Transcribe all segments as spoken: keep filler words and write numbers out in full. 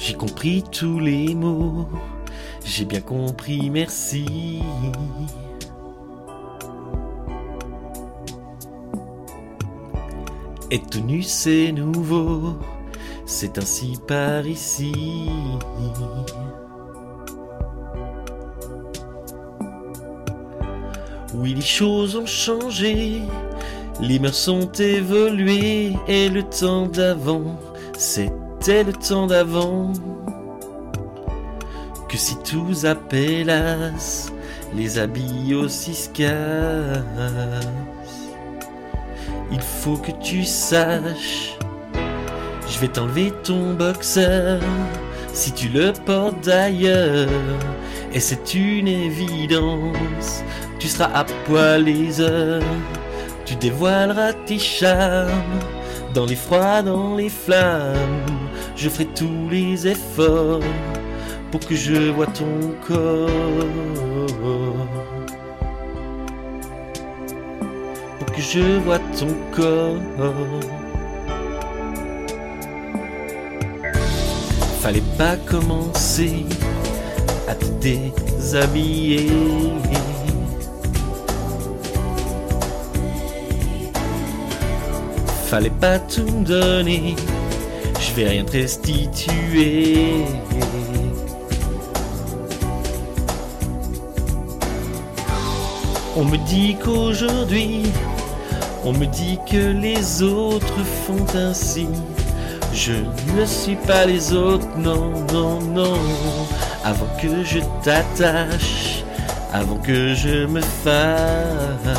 J'ai compris tous les mots, j'ai bien compris, merci. Être nu c'est nouveau, c'est ainsi par ici. Oui, les choses ont changé, les mœurs ont évolué, et le temps d'avant, c'était le temps d'avant. Que si tous appellas, les habits aussi se cassent. Il faut que tu saches, je vais t'enlever ton boxer si tu le portes d'ailleurs. Et c'est une évidence, tu seras à poil les heures, tu dévoileras tes charmes. Dans les froids, dans les flammes, je ferai tous les efforts pour que je voie ton corps. Pour que je voie ton corps. Fallait pas commencer à te déshabiller. Fallait pas tout me donner, je vais rien te restituer. On me dit qu'aujourd'hui, on me dit que les autres font ainsi. Je ne suis pas les autres, non, non, non. Avant que je t'attache, avant que je me fâche,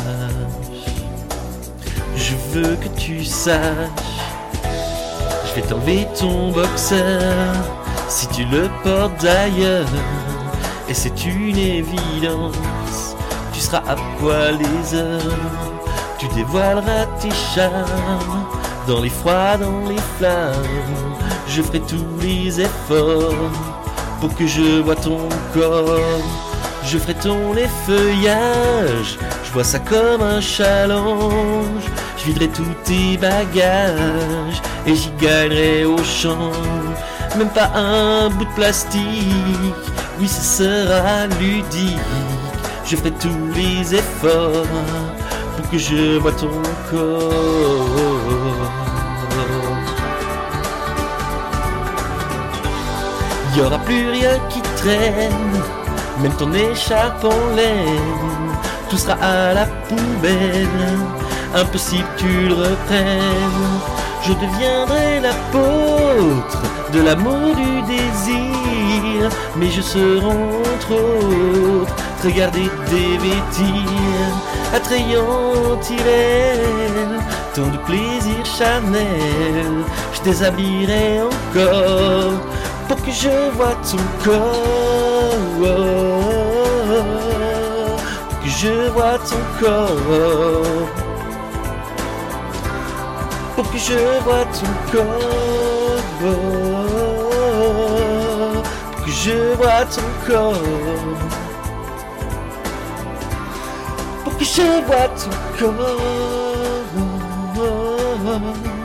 je veux que tu saches, je vais t'enlever ton boxer si tu le portes d'ailleurs. Et c'est une évidence, tu seras à poil les heures, tu dévoileras tes charmes. Dans les froids, dans les flammes, je ferai tous les efforts pour que je voie ton corps. Je ferai ton effeuillage, je vois ça comme un challenge. Je viderai tous tes bagages et j'y gagnerai au champ. Même pas un bout de plastique, oui ce sera ludique. Je ferai tous les efforts pour que je voie ton corps. Il y aura plus rien qui traîne, même ton écharpe en laine, tout sera à la poubelle. Impossible que tu le reprennes. Je deviendrai l'apôtre de l'amour, du désir, mais je serai entre autres te regarder dévêtir, attrayant irréel, tant de plaisir charnel. Je déshabillerai encore pour que je voie ton corps, pour que je voie ton corps, pour que je voie ton corps, pour que je voie ton corps, pour que je voie ton corps.